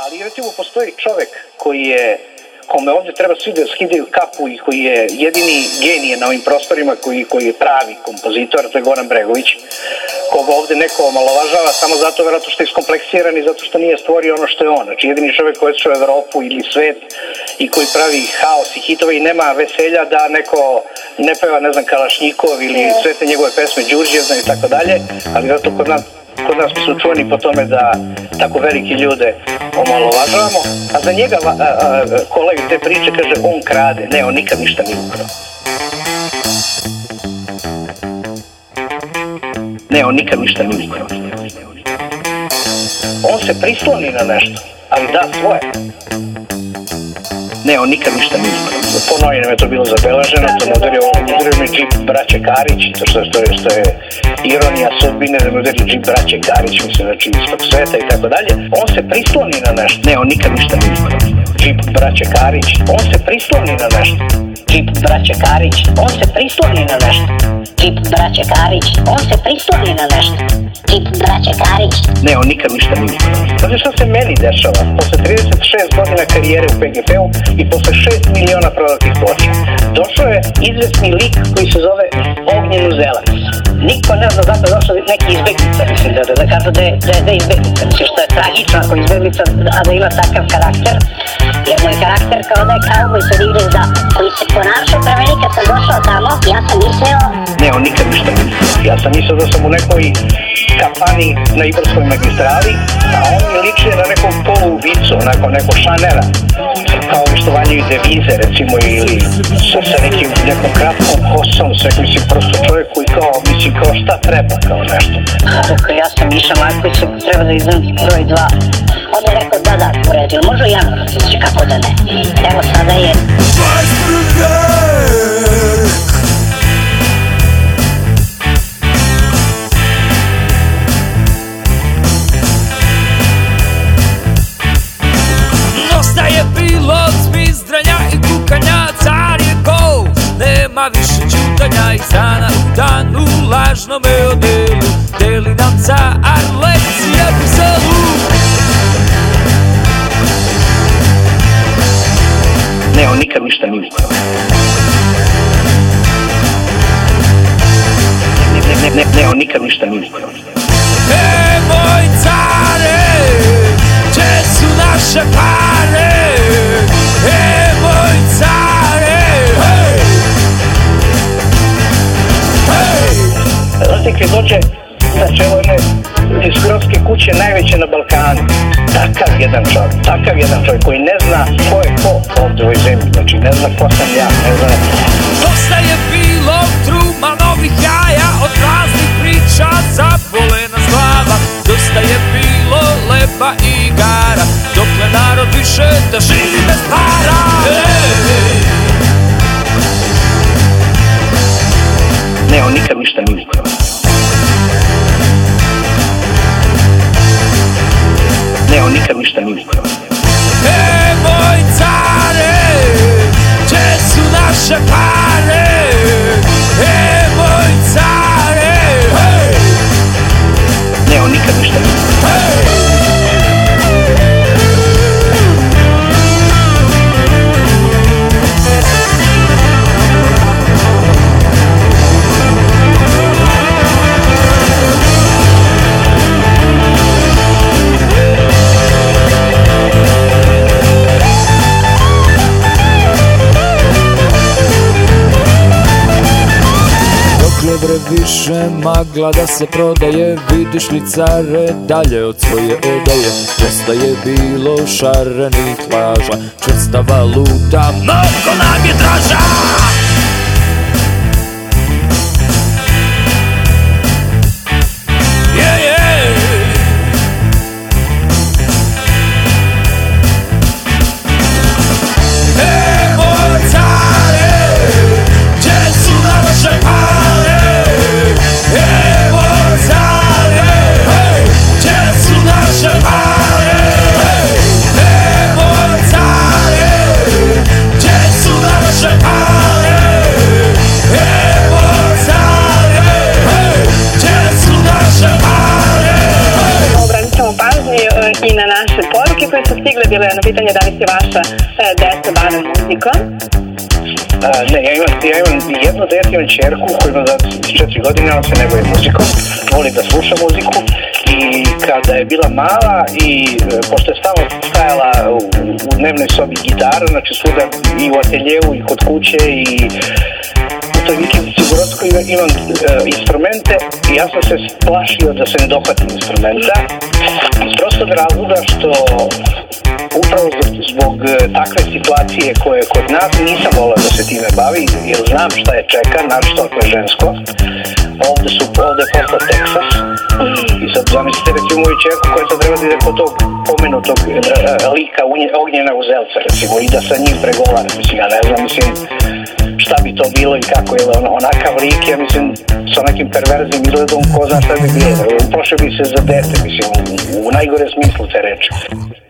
Ali recimo postoji čovek kome ovdje treba svi da skidaju kapu i koji je jedini genije na ovim prostorima, koji je pravi kompozitor, to je Goran Bregović, koga ovdje neko omalovažava samo zato vjerojatno što je iskompleksiran i zato što nije stvorio ono što je on. Znači jedini čovjek koji je otišao u Evropu ili svet i koji pravi haos i hitove i nema veselja da neko ne peva, ne znam, Kalašnjikov ili sve te njegove pesme Đurđevdan i tako dalje, ali zato kod nas mi su čuveni po tome da tako veliki ljude omalovažavamo, a za njega kolega te priče kaže on krade, ne, on nikad ništa nije ukrao. Ne, on nikad ništa nije ukrao. On se prisloni na nešto, ali da svoje. Ne, on nikad ništa nije ukrao. Po novinama je to bilo zabeleženo, to mu udario mi džip braće Karić, to što je ironija sudbine, da mi udario džip braće Karić, mislim, znači ispod sveta i tako dalje. On se prisloni na nešto. Ne, on nikad ništa nije ukrao. Džip braće Karić, on se prisloni na nešto. Džip braće Karić, on se prisloni na nešto. Džip braće Karić, on se prisloni na nešto. Džip braće Karić. Ne, on nikad ništa nije ukrao. Znači što se meni dešava? Posle 36 godina karijere u PGP-u i posle 6 miliona prodatih ploča, došao je izvesni lik koji se zove Ognjen Uzelac. Niko ne zna zato došao neki izbeglica, mislim, da kažu da je izbeglica, mislim, što je tragično ako izbeglica, a da ima takav karakter, jer moj karakter kao da je kauboj sa Divlje zda, koji se ponašao prema meni kad sam došao tamo, ja sam mislio... Ne, on nikad ništa ne mislio. Ja sam mislio da sam u nekoj kafani na Ibarskoj magistrali, a on mi liči na nekog poluubicu, onako neko šanera, kao što valjaju devize, recimo, ili sa nekom kratkom kosom, sve, mislim, prosto čovjek koji kao, mislim, kao šta treba, kao nešto. Dakle, ja sam Miša Marković, treba da izdam broj 2. On je rekao, da, uredio, može i Jano Rasić, kako da ne. Evo sada je... Dosta je bilo zmizdraja i kukanja, car je gol, nema više ćutanja iz dana u dan u lažnome odelu, deli nam car lekcije Briselu. Ne, on nikad ništa nije ukrao. Ne, on nikad ništa nije ukrao. Moj care, gdje su naše pare? Moj care, hej! Hej! Znate, kad dođe na čelo jedne diskografske kuće najveće na Balkanu, takav jedan čovjek koji ne zna ko je ko ovdje u ovoj zemlji, znači ne zna ko sam ja, ne zna... Dosta je bilo truma novih jaja, od raznih priča zabolena glava. Dosta je bilo leba i igara, dokle narod više da živi bez para. Ne, on nikad ništa nije ukrao. Ne, on nikad ništa nije ukrao. Moj care, gdje su naše pare? Moj care, hej! Ne, on nikad ništa nije ukrao. Hej! Bre više magla da se prodaje, vidiš li care dalje od svoje odaje. Dosta je bilo šarenih laža, čvrsta valuta mnogo nam je draža. Gdje su naše pare? su stigle, bilo je jedno pitanje da li se vaša deca bave muzikom? Ne, ja imam jedno dete, imam čerku koja ima 4 godine, ona se ne bavi muzikom, voli da sluša muziku i kada je bila mala i pošto je stalno stajala u dnevnoj sobi gitara, znači svuda i u ateljevu i kod kuće i u toj vikendici u Gorodskoj imam instrumente i ja sam se plašio da se ne dohvatim instrumenta iz prostog razloga što upravo zbog takve situacije koje kod nas nisam volao da se time bavi, jer znam šta je čeka, našto ako je žensko. Ovde je posla Teksas i sad zamislite recimo moju čerku koja sad treba da ide kod tog pomenutog lika Ognjena Uzelca recimo i da sa njim pregovara, mislim ja ne znam, mislim šta bi to bilo i kako je onakav lik, ja mislim sa nekim perverznim izgledom ko zna šta bi bilo, uprošao bi se za dete, mislim u najgore smislu te reči.